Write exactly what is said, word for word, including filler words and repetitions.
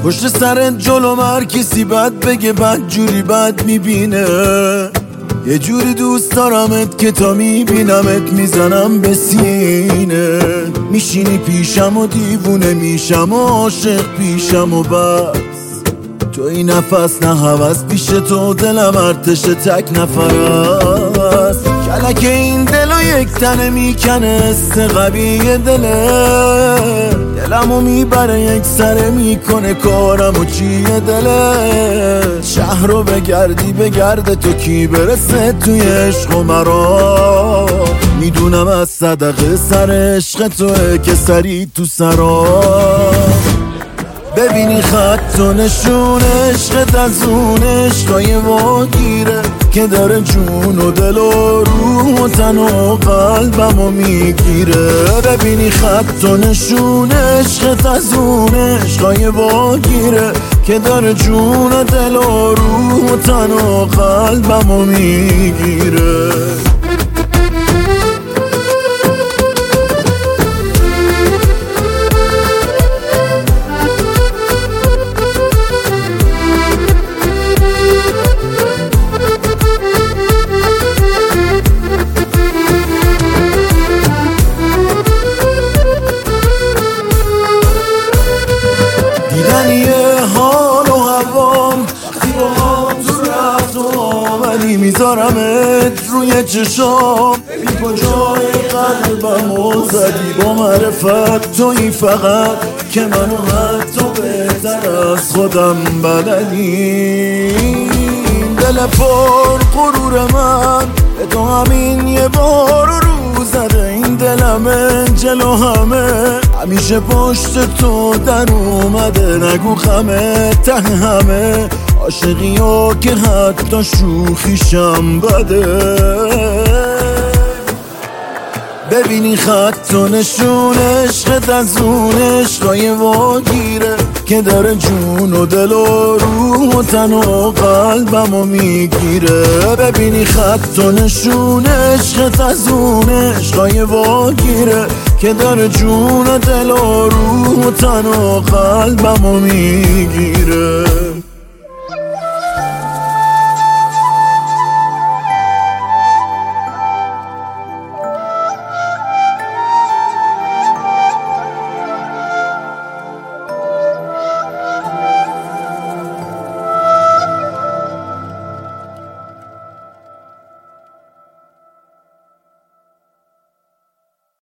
پشت سرت جلو هر کسی بد بگه بد جوری بد میبینه. یه جوری دوست دارمت که تا میبینمت میزنم به سینه. میشینی پیشم و دیوونه میشم و عاشق پیشم و بس. تو این نفس نه هوس پیش تو دلم ارتش تک نفر است. کلک این دلو یک تنه میکنه است قویه دله. دلمو میبره یک سره میکنه کارمو چیه دله. شهر رو بگردی بگرده تو کی برسه توی عشق و مرا. میدونم از صدقه سر عشق توه که سری تو سرا. ببینی خط و نشون عشقت از اون عشقای واگیره که داره جون و دل و روح و تن و قلبمو میگیره. ببینی خط و نشون عشقت از اون عشقای واگیره که داره جون و دل و روح و تن و قلبمو میگیره. میذارمت روی چشام ببین کجای قلبمو زدی با معرفت تویی فقط که منو حتی بهتر از خودم بلدی. دل پر غرور من به تو همین یه بار رو زده. این دلمه جلو همه همیشه پشت تو در اومده. نگو خمه ته همه عاشقی ها که حتی شوخیشم بده. ببینی خط و نشون عشقت از اون عشقای واگیره که داره جون و دل و روح و تن و قلبمو میگیره. ببینی خط و نشون عشقت از اون عشقای واگیره که داره جون و دل و روح و تن و قلبمو میگیره.